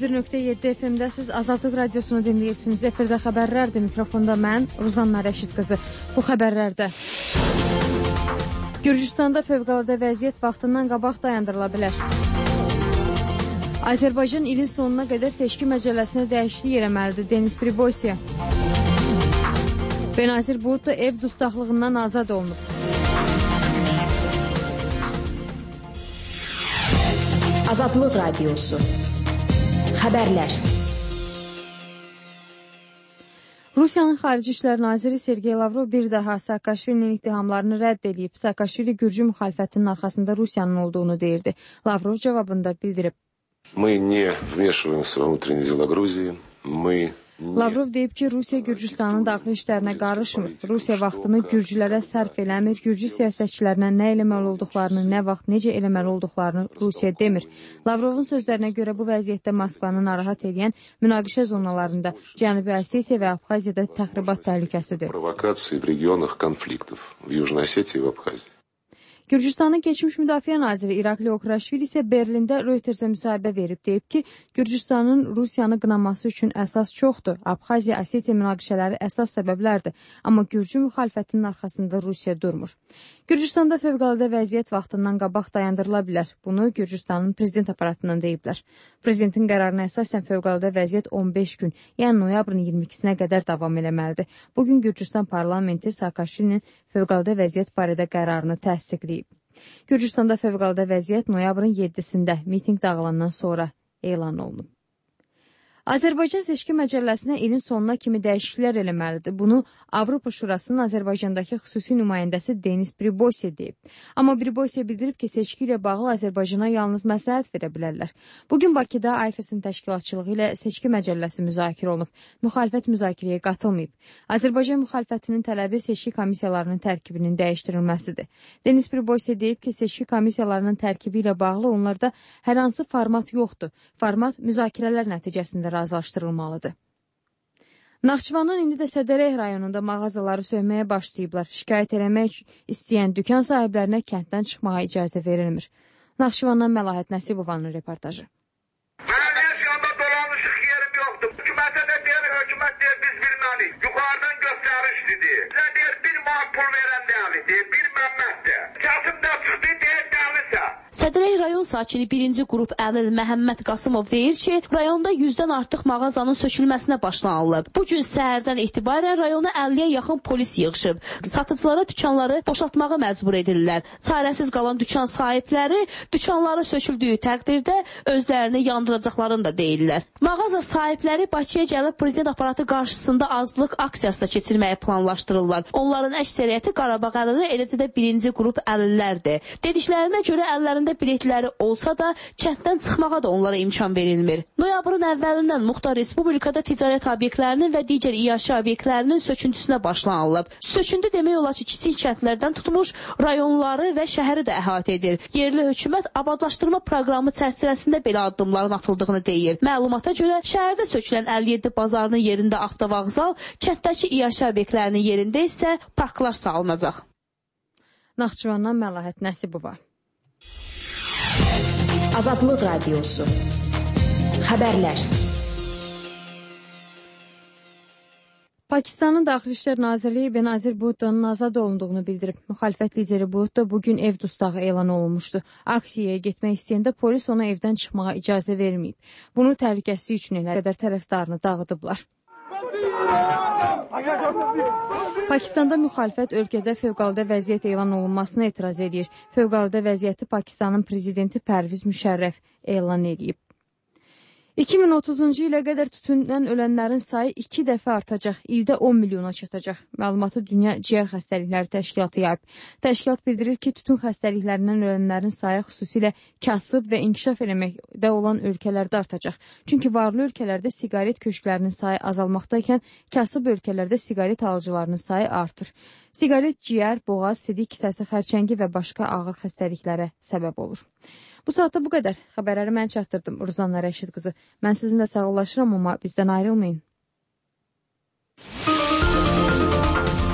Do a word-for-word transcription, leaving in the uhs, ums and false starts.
yüz bir nöqtə yeddi F M-də siz Azadlıq Radiosunu dinləyirsiniz. Efirdə xəbərlərdir. Mikrofonda mən, Ruzanna Rəşid qızı. Bu xəbərlərdə Gürcüstanda fövqəladə vəziyyət vaxtından qabaq dayandırıla bilər. Azərbaycan ilin sonuna qədər seçki məcəlləsinə dəyişiklik eləməlidir. Denis Pribosya. Benazir Bhutto ev dustaqlığından azad olunub. Azadlıq Radiosu. Xəbərlər. Rusiyanın Xarici İşlər Naziri Sergey Lavrov bir daha Saakashvilinin ittihamlarını rədd edib. Saakashvili Gürcü müxalifətinin arxasında Rusiyanın olduğunu deyirdi. Lavrov cavabında bildirib. Мы не вмешиваемся во внутренние дела Грузии. Мы Lavrov deyib ki, Rusiya Gürcüstanın daxili işlərinə qarışmır. Rusiya vaxtını Gürcülərə sərf eləmir. Gürcü siyasətçilərinə nə eləməli olduqlarını, nə vaxt, necə eləməli olduqlarını Rusiya demir. Lavrovun sözlərinə görə bu vəziyyətdə Moskvanı narahat edən münaqişə zonalarında Cənubi Osetiya və Abxaziyada təxribat təhlükəsidir. Provokasiya в регионах конфликтов в Южной Осетии и в Абхазии. Gürcüstanın keçmiş müdafiə naziri İrakli Okraşvili isə Berlində Reutersə müsahibə verib, deyib ki, Gürcüstanın Rusiyanı qınaması üçün əsas çoxdur. Abxaziya, Osetiya münaqişələri əsas səbəblərdir. Amma Gürcü müxalifətinin arxasında Rusiya durmur. Gürcüstanda fövqəladə vəziyyət vaxtından qabaq dayandırıla bilər. Bunu Gürcüstanın prezident aparatından deyiblər. Prezidentin qərarına əsasən fövqəladə vəziyyət on beş gün, yəni noyabrın iyirmi ikisinə qədər davam eləməlidir. Bugün Gürcüstan parlamenti Saakashvilinin fövqəladə vəziyyət barədə qərarını təsdiqləyib. Gürcüstanda fövqəladə vəziyyət noyabrın yeddisində mitinq dağılandan sonra elan olunub. Azərbaycan seçki məcəlləsinə ilin sonuna kimi dəyişikliklər eləməlidir. Bunu Avropa Şurasının Azərbaycandakı xüsusi nümayəndəsi Denis Pribosya deyib. Amma Pribosya bildirib ki, seçki ilə bağlı Azərbaycana yalnız məsləhət verə bilərlər. Bugün Bakıda A Y F-in təşkilatçılığı ilə seçki məcəlləsi müzakirə olunub. Müxalifət müzakirəyə qatılmayıb. Azərbaycan müxalifətinin tələbi seçki komissiyalarının tərkibinin dəyişdirilməsidir. Denis Pribosya deyib ki, seçki komissiyalarının tərkibi ilə bağlı onlarda hər hansı format yoxdur. Format müzakirələr nəticəsində razılaşdırılmalıdır. Naxçıvanın indi də Sədərək rayonunda mağazaları sövməyə başlayıblar. Şikayət eləmək istəyən dükan sahiblərinə kənddən çıxmağa icazə verilmir. Naxçıvandan Məlahət Nəsibovanın reportajı. Mənim heç yanda dolanışıq yerim yoxdur. Hökumətə də deyir, hökumət deyir, biz bilməliyik. Yuxarıdan göstərişdir deyir. Bizə deyir, bir manat pul verən deyil, deyir, bir məmmətdir. Kəsimdə çıxdı, deyir, dəlirsə. Sədərək rayon sakini birinci qrup Əlil Məhəmməd Qasımov deyir ki, rayonda yüzdən artıq mağazanın sökülməsinə başlanılıb. Bu gün səhərdən etibarən rayona əlliyə yaxın polis yığışıb. Satıcılara dükanları boşaltmağa məcbur edirlər. Çarəsiz qalan dükan sahibləri dükanları söküldüyü təqdirdə özlərini yandıracaqlarını da deyirlər. Mağaza sahibləri Bakıya gəlib prezident aparatı qarşısında azlıq aksiyası da keçirməyə planlaşdırırlar. Onların əksəriyyəti Qarabağ əlili, eləcə də birinci qrup əlillərdir. Dediklərinə görə əllərində biletləri olsa da kənddən çıxmağa da onlara imkan verilmir. Noyabrın əvvəlindən Muxtar Respublikada ticarət obyektlərinin və digər iaşə obyektlərinin söküntüsünə başlanılıb. Söküntü demək olar ki, kiçik kəndlərdən tutmuş rayonları və şəhəri də əhatə edir. Yerli hökumət abadlaşdırma proqramı çərçivəsində belə addımların atıldığını deyir. Məlumata görə şəhərdə sökülən əlli yeddi bazarının yerində avtovağzal, kənddəki iaşə obyektlərinin yerində isə parklar salınacaq. Naxçıvandan Məlahət Nəsibova. Azadlıq Radiosu. Xəbərlər. Pakistanın Daxili İşlər Nazirliyi Benazir Bhutto'nun azad olunduğunu bildirib. Müxalifət lideri Bhutto bugün ev dustağı elan olunmuşdu. Aksiyaya getmək istəyəndə polis ona evdən çıxmağa icazə verməyib. Bunu təhlükəsi üçün elə qədər tərəfdarını dağıdıblar. Pakistanda müxalifət ölkədə fövqəladə vəziyyət elan olunmasına etiraz edir. Fövqəladə vəziyyəti Pakistanın prezidenti Pərviz Müşərrəf elan edib. iki min otuzuncu ilə qədər tütündən ölənlərin sayı iki dəfə artacaq, ildə on milyona çatacaq. Məlumatı Dünya Ciyər Xəstəlikləri Təşkilatı yayıb. Təşkilat bildirir ki, tütün xəstəliklərindən ölənlərin sayı xüsusilə kasıb və inkişaf eləməkdə olan ölkələrdə artacaq. Çünki varlı ölkələrdə siqaret köşklərinin sayı azalmaqdaykən, kasıb ölkələrdə siqaret alıcılarının sayı artır. Siqaret ciyər, boğaz, sidik kisəsi xərçəngi və başqa ağır xəstəliklərə səbəb olur. Bu saatda bu qədər. Xəbərləri mən çatdırdım. Ruzanna Rəşid qızı. Mən sizinlə sağollaşıram, amma bizdən ayrılmayın.